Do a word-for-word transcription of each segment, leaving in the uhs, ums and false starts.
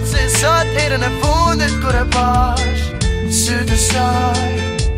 se sot herën e fundit kur e pash sytë e saj.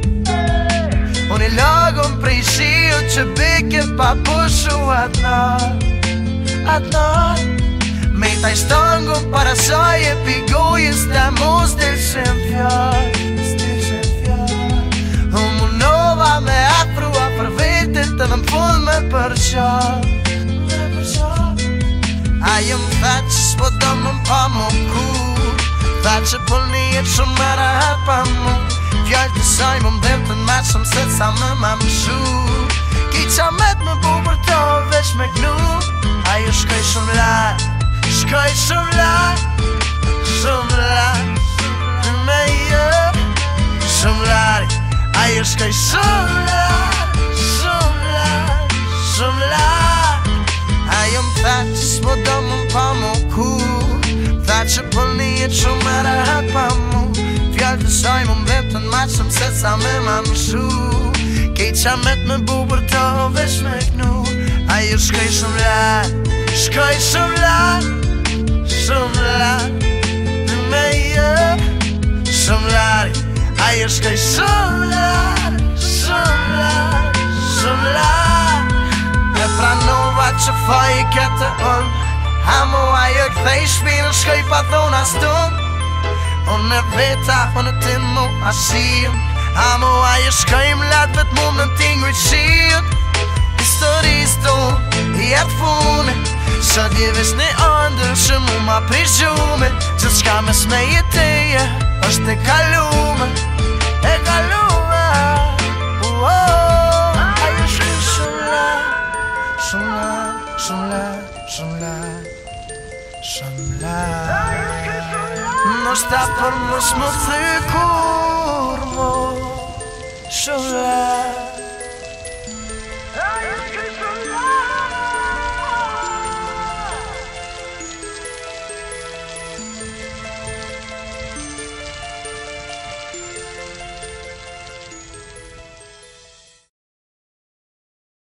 Unë i lagëm prej shiut që beke pa pushu atë nat, atë nat. Me taj shtangëm para saj e pigojës të mos del shem fjall, s'del shem fjall. Unë munova me afrua për vetin të dhe m'fund me përqall, me përqall. Ajo m'tha që s'po do më pa më kur, tha që pullni jetë shumë më rahat pa mu. Fjallë të saj më mdhem të n'maqëm se sa më ma më shu. Ki qa met më bu për to veç me gnu. Ajo shkoj shumë lartë, shkoj shumë lartë, shumë lartë me jo, shumë lartë. Ajo shkoj shumë lartë, shumë lartë, shumë lartë. Ajo m'tha që s'po do më pa më kur, tha që pullni jetë shumë më rahat pa mu. Fjallë të saj më mdhem të n'maqëm se sa me ma më shu. Kej qa met me bu për to veç me gnu. Ajo shkoj shumë lartë, shkoj shumë lartë, shumë lartë me jo, shumë lartë. Ajo shkoj shumë lartë, shumë lartë, shumë lartë. E pranova që faj i këtë unë, amo ajo këthej shpinë shkoj pa thona stun. Unë e veta, unë e ti mu ashim, amo ajo shkoj m'lat vet mu në tingrit shiut. Historis tu i atë fune, sot je vesh një ndër që mu ma prishgjume. Gjithë shka mes me jeteje është e kalume, e kalume. uh, oh, Ajo shkoj shumë lartë, shumë lartë, shumë lartë, shumë lartë, shumë lartë. Nështë ta për mos më thyku